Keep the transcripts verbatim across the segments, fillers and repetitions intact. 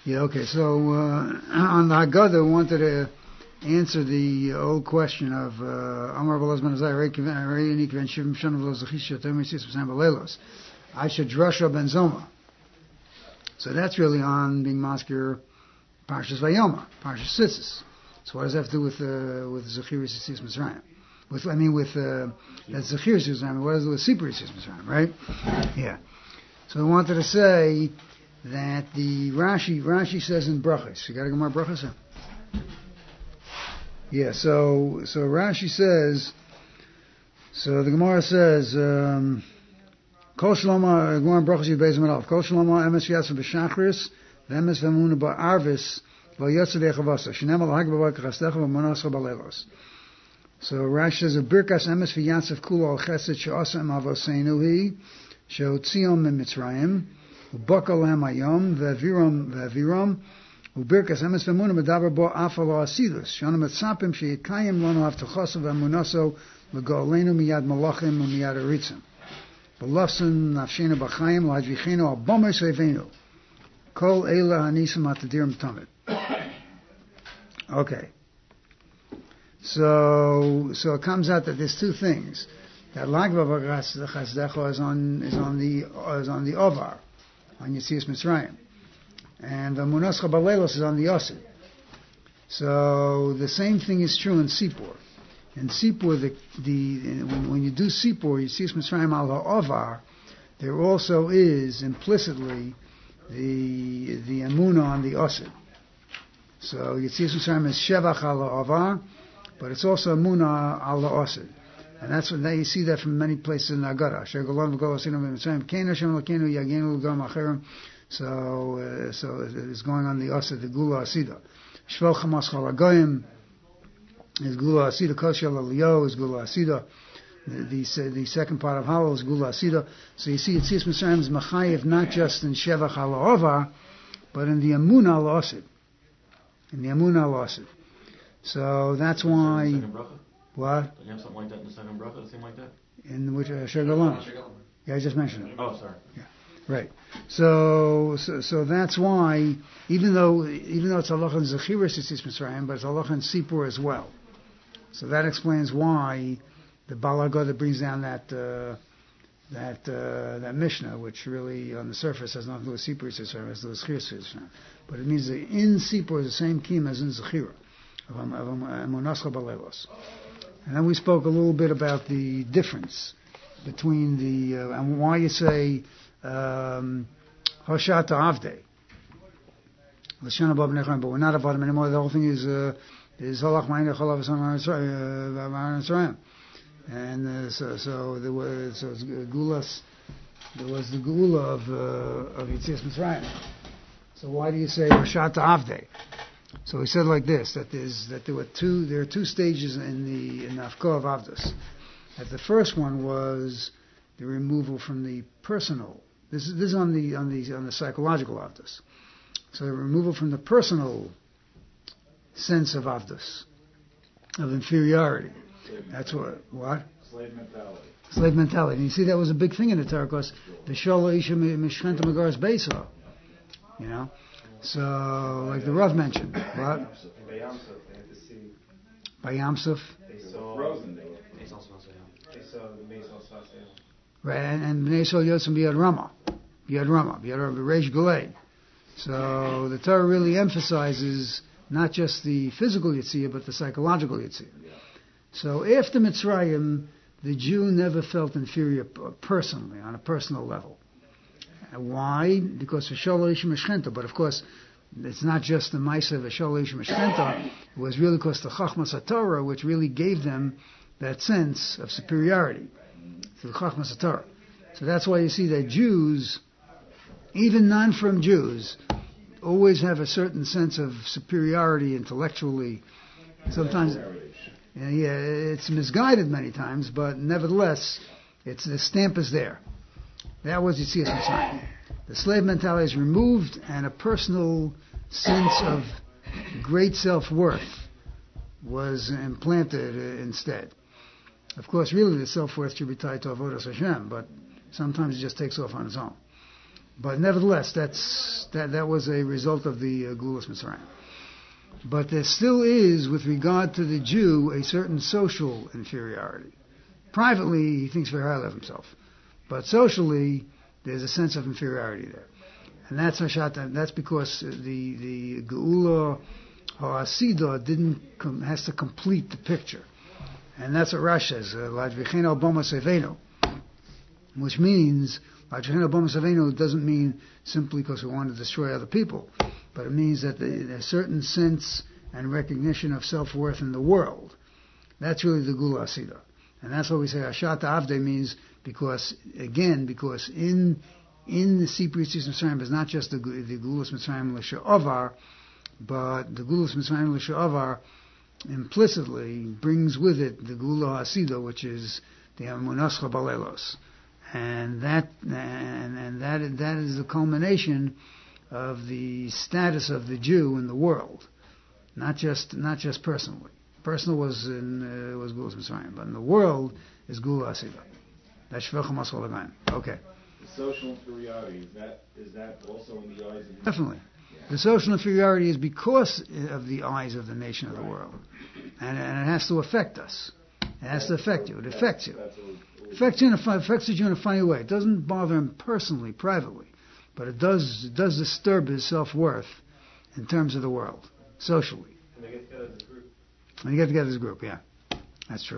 Yeah, okay. So uh, on the Haggadah, we wanted to answer the old question of Amar Balazman Azai Reinik Ben Shivim Shana Velozachisha Temesis Sam Balelos. I should Drasha Ben Zoma. So that's really on being maskir Parshas Vayoma, Parshas Tzitzis. So what does that have to do with uh, with Zechiris Yitzis Mitzrayim? With I mean with uh, that's Zechiris Yitzis Mitzrayim. What does it do with Sipur Yitzis Mitzrayim? Right? Yeah. So we wanted to say that the Rashi Rashi says in Brachos. You got to go more Brachos. Huh? Yeah. So so Rashi says. So the Gemara says. Um, Kol Shaloma Gemara Brachos Yud Beis Amud Aleph. Kol Shaloma Emes Yatsa B'Shachris V'Emes V'Emuna Ba'Arvis V'Yotze De'Chavasa Shneim Al Hag B'Vay K'Chastecha V'Monascha B'Leilos. So Rashi says a Birkas Emes V'Yatsav Kula Al Chesed She'asa Em Avoseinu Hi She'Hotziom Mitzrayim U'Bakal Lehem Hayom V'Aviram V'Aviram U'Birkas Emes V'Emuna B'Davar Bo Afa Lo Asidus Shana Mitzapim She'Yikayim Lano Avtachaso V'Emunaso L'Go'aleinu Miyad Malachim U'Miyad Aritzim. B'lafson nafshena b'chaim l'hadvichenu abomei seivenu. Kol eila hanisim atadir m'tamid. Okay. So, so it comes out that there's two things. That lagva v'chazdecho is on is on the is on the ovar, on Yetzias Mitzrayim, and the munascha b'leilos is on the osid. So the same thing is true in Sipur. In Sipur, the, the, when, when you do Sipur, you see Mitzrayim al ha'ovar, there also is implicitly the the Emunah on the Osid. So you see Mitzrayim is Shevach al ha'ovar, but it's also Emunah al ha'osid. And that's what you see that from many places in the Haggadah. So, uh, so it's going on the Osid, the Gula Asida. Shvel Chamas Chal HaGoyim, is Gula Asida, Koshel Aliyah is Gula Asida. The, the, the second part of Halal is Gula Asida. So you see, Yetzias Mitzrayim is Machayev not just in Shevach al ha'ovar, but in the Emunah al Osid. In the Emunah al Osid. So that's why. What? Don't you have something like that in the second bracha, the same like that? In which uh, Shegalam. Yeah, I just mentioned it. Oh, sorry. Yeah. Right. So, so, so that's why, even though, even though it's halacha in Zechiris Yetzias Mitzrayim, but it's halacha in Sipur as well. So that explains why the Baal HaGadah brings down that uh, that uh, that Mishnah, which really on the surface has nothing to do with Sipur Yetzias Mitzrayim, it has to do with Zechiris Yetzias Mitzrayim. But it means that in Sipur is the same kim as in Zechira of Emunascha B'Leilos. And then we spoke a little bit about the difference between the uh, and why you say um, Hoshat Avdei. But we're not about them anymore. The whole thing is uh, is Halach Ma'ina Chalav Tzarayim. And uh, so so there was so Gulas. There was the Gula of uh, of Yetzias Mitzrayim. So why do you say Hoshat Avdei? So he said like this, that there's that there were two there are two stages in the in the Afko of Avdus. That the first one was the removal from the personal. This is this is on the on the on the psychological Avdus. So the removal from the personal sense of Avdus, of inferiority. That's what what? Slave mentality. Slave mentality. And you see that was a big thing in the Torah because the Shola Isha Mishchenta Megaras Beisa. You know? So, like the Rav mentioned, what? By Yamsuf, they had to see. By Yamsuf? They saw frozen. They saw the Meisal Sasayim. Right, and, and Bnei Yisrael Yotzim B'Yad Rama. B'Yad Rama. B'Yad Reish Galei. So, the Torah really emphasizes not just the physical Yitzhiyah, but the psychological Yitzhiyah. Yeah. So, after Mitzrayim, the Jew never felt inferior personally, on a personal level. Why? Because for Sholosh Meshchenta, but of course, it's not just the Maisa of Sholosh Meshchenta, it was really because the Chachmas HaTorah, which really gave them that sense of superiority to the Chachmas HaTorah. So that's why you see that Jews, even non-from Jews, always have a certain sense of superiority intellectually. Sometimes, yeah, it's misguided many times, but nevertheless, it's the stamp is there. That was Yetzias Mitzrayim. The slave mentality is removed, and a personal sense of great self-worth was implanted uh, instead. Of course, really, the self-worth should be tied to Avodas Hashem, but sometimes it just takes off on its own. But nevertheless, that's that that was a result of the uh, Gulas Mitzrayim. But there still is, with regard to the Jew, a certain social inferiority. Privately, he thinks very highly of himself, but socially, there's a sense of inferiority there, and that's Hashat. That's because the the Geula Ha'asida didn't com- has to complete the picture, and that's what Rash says. La'advichenu Bama Sevenu, which means La'advichenu Bama Sevenu doesn't mean simply because we want to destroy other people, but it means that there's a certain sense and recognition of self-worth in the world. That's really the Geula Ha'asida. And that's what we say Hashat Avdei means, because, again, because in in the Sipur Yitzis Mitzrayim is not just the, the Gulas Mitzrayim L'Sha'avar, but the Gulas Mitzrayim L'Sha'avar implicitly brings with it the Geula Ha'asida, which is the Amunas Balelos. And that, and, and that, that is the culmination of the status of the Jew in the world, not just, not just personally. Personal was in uh, was Gulas Mitzrayim, but in the world is Geula Ha'asida. That's Shvechah Masol Lagaim. Okay. The social inferiority, is that is that also in the eyes of the Definitely. Yeah. The social inferiority is because of the eyes of the nation of the world, and and it has to affect us. It has to affect you. It affects you. That's what It affects you in a fun, affects you in a funny way. It doesn't bother him personally, privately, but it does it does disturb his self-worth in terms of the world, socially. And they get together as a group. When you get together as a group, yeah, that's true.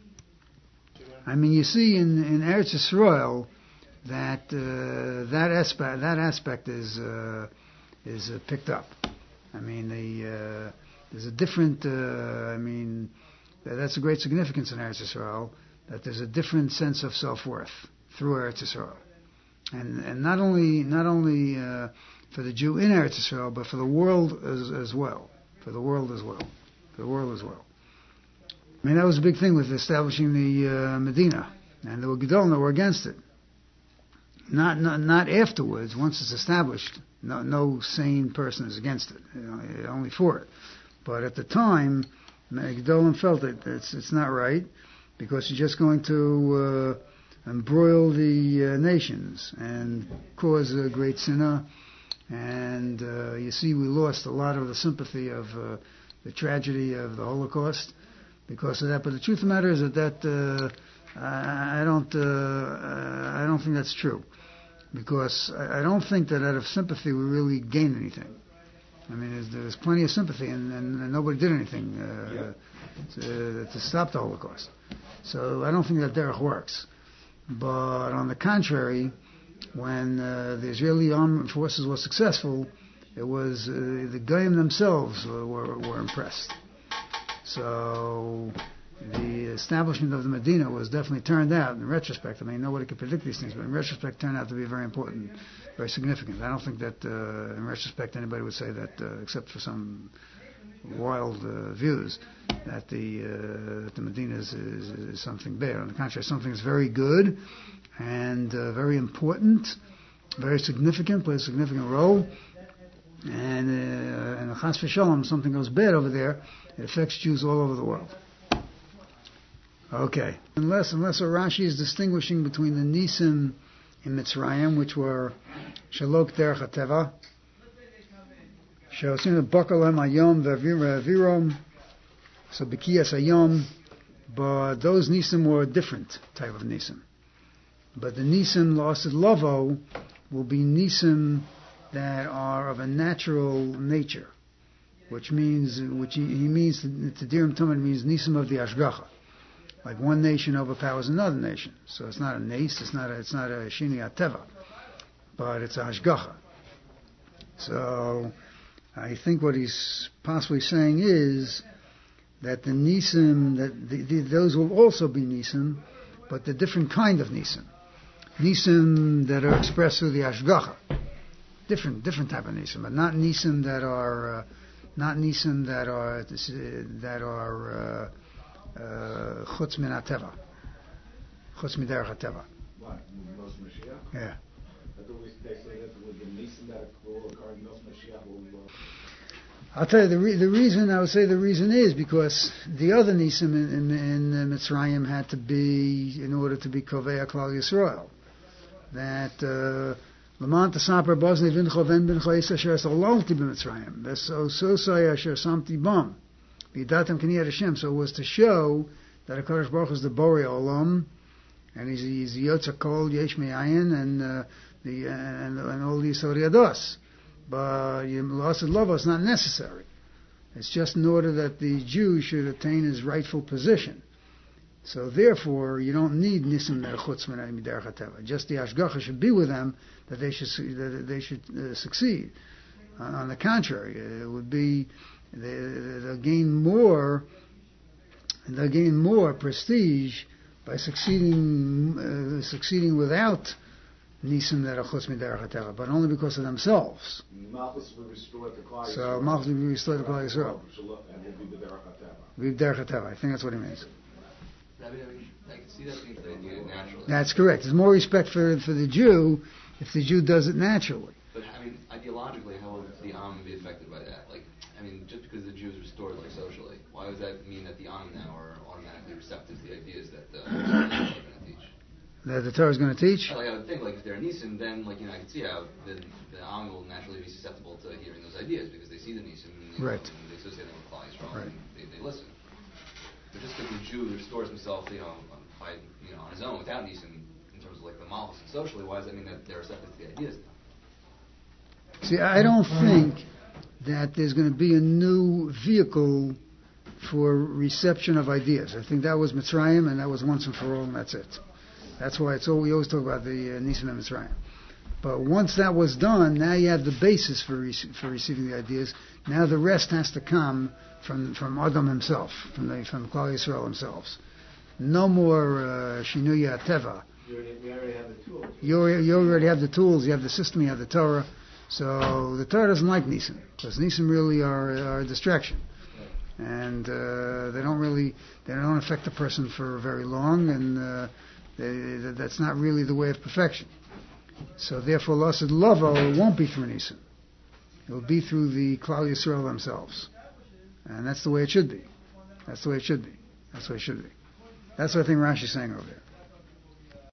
I mean, you see in in Eretz Yisrael that uh, that aspect that aspect is uh, is uh, picked up. I mean, the uh, there's a different. Uh, I mean, that's a great significance in Eretz Yisrael, that there's a different sense of self-worth through Eretz Yisrael, and and not only not only uh, for the Jew in Eretz Yisrael, but for the world as as well, for the world as well. The world as well. I mean, that was a big thing with establishing the uh, Medina, and there were Gedolim that were against it. Not, not not afterwards. Once it's established, no, no sane person is against it. You know, only for it. But at the time, Gedolim felt that it's it's not right, because you're just going to uh, embroil the uh, nations and cause a great sinner. And uh, you see, we lost a lot of the sympathy of uh, the tragedy of the Holocaust because of that. But the truth of the matter is that, that uh, I, I don't uh, I don't think that's true, because I, I don't think that out of sympathy we really gain anything. I mean, there's, there's plenty of sympathy, and, and, and nobody did anything uh, yeah. to, to stop the Holocaust. So I don't think that derech works. But on the contrary, when uh, the Israeli armed forces were successful, it was uh, the Goyim themselves were, were, were impressed. So the establishment of the Medina was definitely turned out, in retrospect, I mean, nobody could predict these things, but in retrospect turned out to be very important, very significant. I don't think that, uh, in retrospect, anybody would say that, uh, except for some wild uh, views, that the uh, that the Medina is, is, is something bad. On the contrary, something that's very good and uh, very important, very significant, plays a significant role. And uh, and Chas v'Shalom, something goes bad over there, it affects Jews all over the world. Okay. Unless unless Rashi is distinguishing between the Nisim in Mitzrayim, which were Shalok Derech HaTeva, Sheosim Bakalem Hayom Ve'Avirom, so B'kiyas Hayom, but those Nisim were a different type of Nisim. But the Nisim L'Asid Lavo will be Nisim that are of a natural nature, which means, which he, he means, to Dirim Tumah means Nisim of the Ashgacha. Like one nation overpowers another nation. So it's not a Nes, it's not a, it's not a Shini Ateva, but it's a Hashgacha. So I think what he's possibly saying is that the Nisim, that the, the, those will also be Nisim, but the different kind of Nisim. Nisim that are expressed through the Ashgacha. Different, different type of Nisim, but not Nisim that are, uh, not Nisim that are, that are, uh, Chutz min HaTeva. Chutz miderech HaTeva. What? Nos Mashiach? Yeah. I thought we they say that with the Nisim that will occur in Nos Mashiach will... I'll tell you, the, re- the reason, I would say the reason is because the other Nisim in, in, in uh, Mitzrayim had to be, in order to be Kovei HaKlal Yisrael. That uh, Lamant Saper Bosni Vincho Ven Bincho Isa Asher Salolti B'Mitzrayim. Veso Sosai Asher Samti Bam. V'yidatem K'niyat Hashem. So it was to show that HaKadosh Baruch Hu is the Borei Olam, and he's, he's the Yotza Kol Yesh Me'ayin, and uh, the and, and all these Soriados. But L'Asad Lova is not necessary. It's just in order that the Jew should attain his rightful position. So therefore, you don't need Nisim Chutz Miderech HaTeva. Just the Ashgacha should be with them that they should that they should uh, succeed. Uh, on the contrary, it would be they, they'll gain more. They'll gain more prestige by succeeding uh, succeeding without Nisim Chutz Miderech HaTeva, but only because of themselves. Malchus will restore the Klal Yisrael. So Malchus will be restored to Klal Yisrael. And will be the Derech HaTeva. Be Derech HaTeva. I think that's what he means. I mean, I, mean, I can see that being the idea naturally. That's correct. There's more respect for for the Jew if the Jew does it naturally. But I mean, ideologically, how would the Am be affected by that? Like, I mean, just because the Jew is restored, like socially, why does that mean that the Am now are automatically receptive to the ideas that the Torah is going to teach? That the Torah is going to teach? Like, I would think, like, if they're Nisim, then, like, you know, I can see how the the Am will naturally be susceptible to hearing those ideas because they see the Nisim, and, you right. know, and they associate them with Klal Yisrael, right. and they, they listen. But just because the Jew restores himself, you know, by, you know, on his own without Nisim, in terms of like the Malchus and socially, why does that mean that they're receptive to the ideas now? See, I don't think that there's going to be a new vehicle for reception of ideas. I think that was Mitzrayim, and that was once and for all, and that's it. That's why it's all we always talk about the uh, Nisim and Mitzrayim. But once that was done, now you have the basis for re- for receiving the ideas. Now the rest has to come from from Adam himself, from the from Klal Yisrael themselves. No more uh, Shinuya Teva. We already have the tools. You you already have the tools. You have the system. You have the Torah. So the Torah doesn't like Nisim because Nisim really are are a distraction, and uh, they don't really they don't affect the person for very long, and uh, they, that's not really the way of perfection. So therefore, L'Asad Lavo won't be through Nisim. It will be through the Klal Yisrael themselves. And that's the way it should be. That's the way it should be. That's the way it should be. That's what I think Rashi's saying over there.